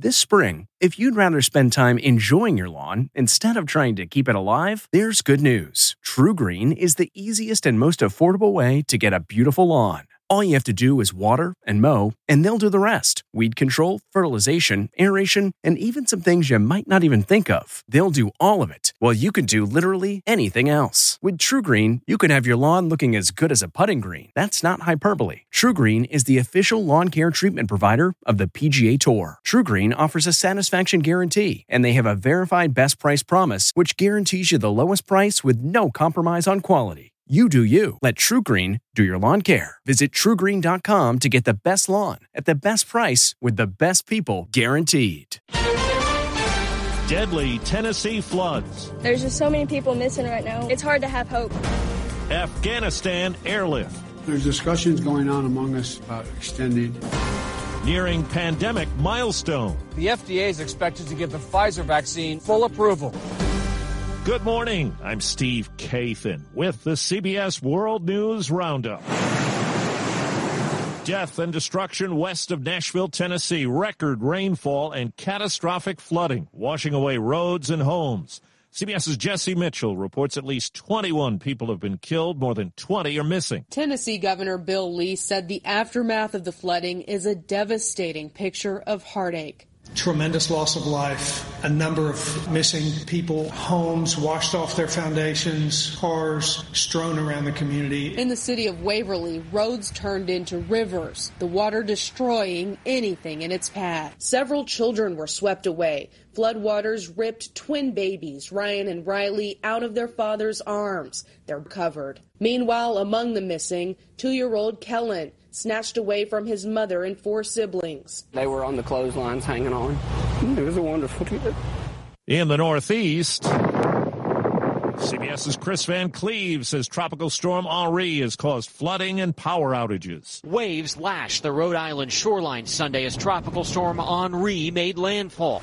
This spring, if you'd rather spend time enjoying your lawn instead of trying to keep it alive, there's good news. TruGreen is the easiest and most affordable way to get a beautiful lawn. All you have to do is water and mow, and they'll do the rest. Weed control, fertilization, aeration, and even some things you might not even think of. They'll do all of it, while you can do literally anything else. With TruGreen, you can have your lawn looking as good as a putting green. That's not hyperbole. TruGreen is the official lawn care treatment provider of the PGA Tour. TruGreen offers a satisfaction guarantee, and they have a verified best price promise, which guarantees you the lowest price with no compromise on quality. You do you. Let TruGreen do your lawn care. Visit TruGreen.com to get the best lawn at the best price with the best people guaranteed. Deadly Tennessee floods. There's just so many people missing right now. It's hard to have hope. Afghanistan airlift. There's discussions going on among us about extending. Nearing pandemic milestone. The FDA is expected to give the Pfizer vaccine full approval. Good morning. I'm Steve Kathan with the CBS World News Roundup. Death and destruction west of Nashville, Tennessee. Record rainfall and catastrophic flooding, washing away roads and homes. CBS's Jesse Mitchell reports at least 21 people have been killed. More than 20 are missing. Tennessee Governor Bill Lee said the aftermath of the flooding is a devastating picture of heartache. Tremendous loss of life, a number of missing people, homes washed off their foundations, cars strewn around the community. In the city of Waverly, roads turned into rivers, the water destroying anything in its path. Several children were swept away. Floodwaters ripped twin babies, Ryan and Riley, out of their father's arms. They're covered. Meanwhile, among the missing, 2-year-old Kellen, snatched away from his mother and 4 siblings. They were on the clotheslines hanging on. It was a wonderful kid. In the Northeast, CBS's Chris Van Cleve says Tropical Storm Henri has caused flooding and power outages. Waves lashed the Rhode Island shoreline Sunday as Tropical Storm Henri made landfall,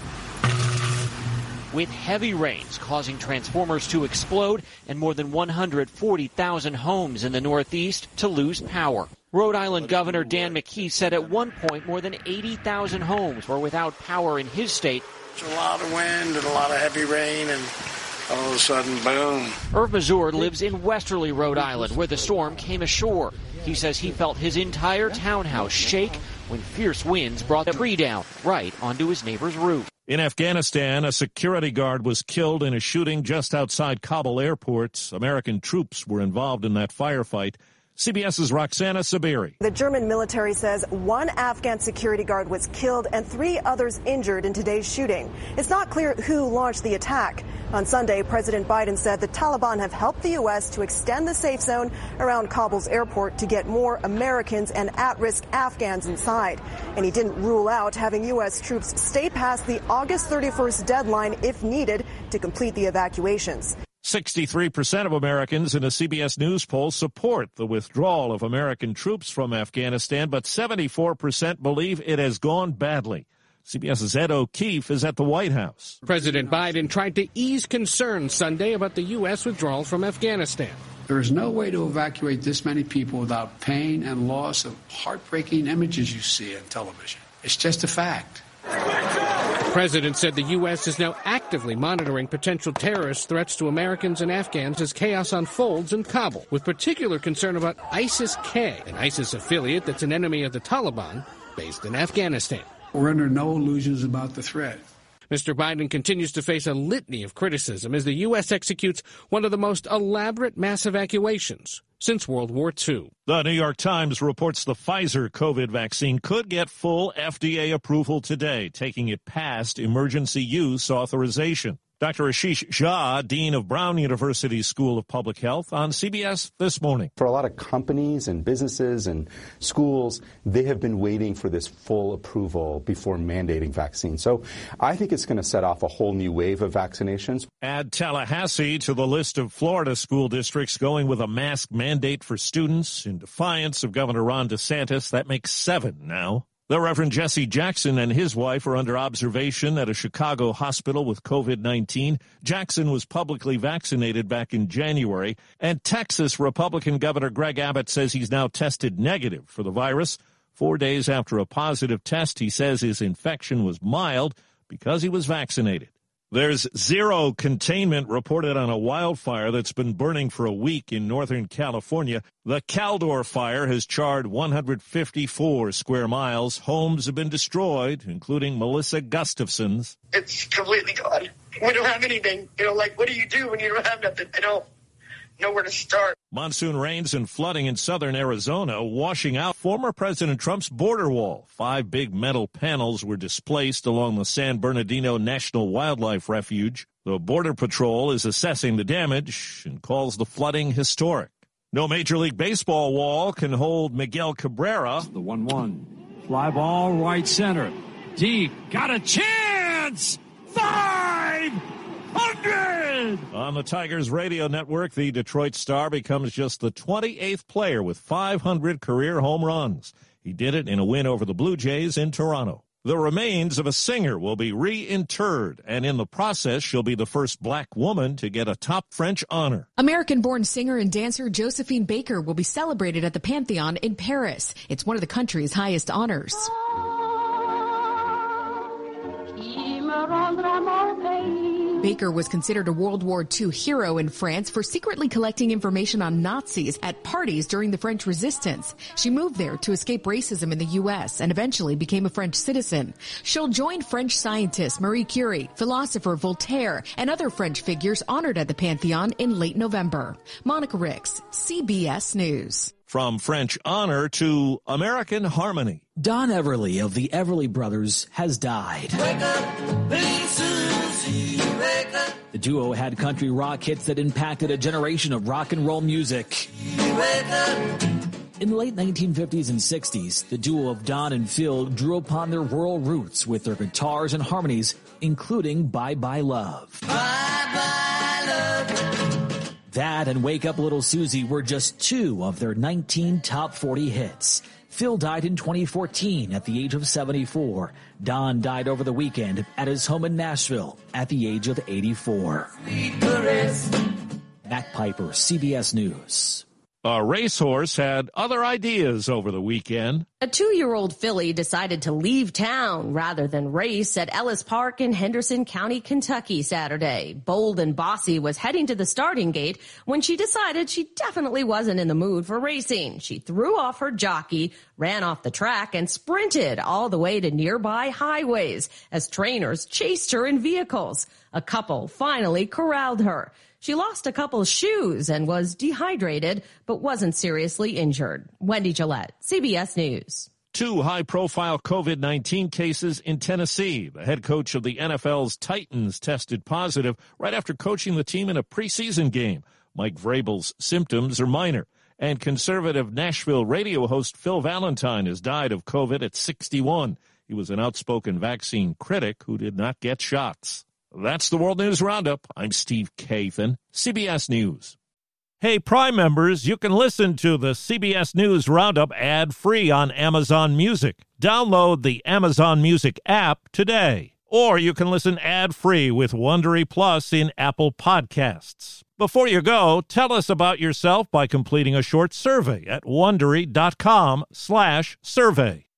with heavy rains causing transformers to explode and more than 140,000 homes in the Northeast to lose power. Rhode Island Governor Dan McKee said at one point more than 80,000 homes were without power in his state. It's a lot of wind and a lot of heavy rain, and all of a sudden, boom. Irv Mazur lives in westerly Rhode Island, where the storm came ashore. He says he felt his entire townhouse shake when fierce winds brought the tree down right onto his neighbor's roof. In Afghanistan, a security guard was killed in a shooting just outside Kabul airport. American troops were involved in that firefight. CBS's Roxana Saberi. The German military says 1 Afghan security guard was killed and 3 others injured in today's shooting. It's not clear who launched the attack. On Sunday, President Biden said the Taliban have helped the U.S. to extend the safe zone around Kabul's airport to get more Americans and at-risk Afghans inside. And he didn't rule out having U.S. troops stay past the August 31st deadline if needed to complete the evacuations. 63% of Americans in a CBS News poll support the withdrawal of American troops from Afghanistan, but 74% believe it has gone badly. CBS's Ed O'Keefe is at the White House. President Biden tried to ease concerns Sunday about the U.S. withdrawal from Afghanistan. There is no way to evacuate this many people without pain and loss of heartbreaking images you see on television. It's just a fact. The president said the U.S. is now actively monitoring potential terrorist threats to Americans and Afghans as chaos unfolds in Kabul, with particular concern about ISIS-K, an ISIS affiliate that's an enemy of the Taliban based in Afghanistan. We're under no illusions about the threat. Mr. Biden continues to face a litany of criticism as the U.S. executes one of the most elaborate mass evacuations since World War II. The New York Times reports the Pfizer COVID vaccine could get full FDA approval today, taking it past emergency use authorization. Dr. Ashish Jha, Dean of Brown University's School of Public Health, on CBS This Morning. For a lot of companies and businesses and schools, they have been waiting for this full approval before mandating vaccines. So I think it's going to set off a whole new wave of vaccinations. Add Tallahassee to the list of Florida school districts going with a mask mandate for students in defiance of Governor Ron DeSantis. That makes 7 now. The Reverend Jesse Jackson and his wife are under observation at a Chicago hospital with COVID-19. Jackson was publicly vaccinated back in January, and Texas Republican Governor Greg Abbott says he's now tested negative for the virus. 4 days after a positive test, he says his infection was mild because he was vaccinated. There's zero containment reported on a wildfire that's been burning for a week in Northern California. The Caldor fire has charred 154 square miles. Homes have been destroyed, including Melissa Gustafson's. It's completely gone. We don't have anything. What do you do when you don't have nothing? I don't know where to start. Monsoon rains and flooding in southern Arizona washing out former President Trump's border wall. 5 big metal panels were displaced along the San Bernardino National Wildlife Refuge. The Border Patrol is assessing the damage and calls the flooding historic. No Major League Baseball wall can hold Miguel Cabrera. The 1-1. Fly ball right center. Deep. Got a chance! 500! On the Tigers radio network, the Detroit Star becomes just the 28th player with 500 career home runs. He did it in a win over the Blue Jays in Toronto. The remains of a singer will be reinterred, and in the process, she'll be the first black woman to get a top French honor. American-born singer and dancer Josephine Baker will be celebrated at the Pantheon in Paris. It's one of the country's highest honors. Baker was considered a World War II hero in France for secretly collecting information on Nazis at parties during the French Resistance. She moved there to escape racism in the U.S. and eventually became a French citizen. She'll join French scientist Marie Curie, philosopher Voltaire, and other French figures honored at the Pantheon in late November. Monica Ricks, CBS News. From French honor to American harmony. Don Everly of the Everly Brothers has died. Wake up, Big Susie, wake up. The duo had country rock hits that impacted a generation of rock and roll music. Wake up. In the late 1950s and 60s, the duo of Don and Phil drew upon their rural roots with their guitars and harmonies, including Bye Bye Love. Bye Bye Love. That and Wake Up Little Susie were just 2 of their 19 top 40 hits. Phil died in 2014 at the age of 74. Don died over the weekend at his home in Nashville at the age of 84. Matt Piper, CBS News. A racehorse had other ideas over the weekend. A 2-year-old filly decided to leave town rather than race at Ellis Park in Henderson County, Kentucky Saturday. Bold and Bossy was heading to the starting gate when she decided she definitely wasn't in the mood for racing. She threw off her jockey, ran off the track, and sprinted all the way to nearby highways as trainers chased her in vehicles. A couple finally corralled her. She lost a couple shoes and was dehydrated, but wasn't seriously injured. Wendy Gillette, CBS News. 2 high-profile COVID-19 cases in Tennessee. The head coach of the NFL's Titans tested positive right after coaching the team in a preseason game. Mike Vrabel's symptoms are minor. And conservative Nashville radio host Phil Valentine has died of COVID at 61. He was an outspoken vaccine critic who did not get shots. That's the World News Roundup. I'm Steve Kathan, CBS News. Hey, Prime members, you can listen to the CBS News Roundup ad-free on Amazon Music. Download the Amazon Music app today. Or you can listen ad-free with Wondery Plus in Apple Podcasts. Before you go, tell us about yourself by completing a short survey at Wondery.com/survey.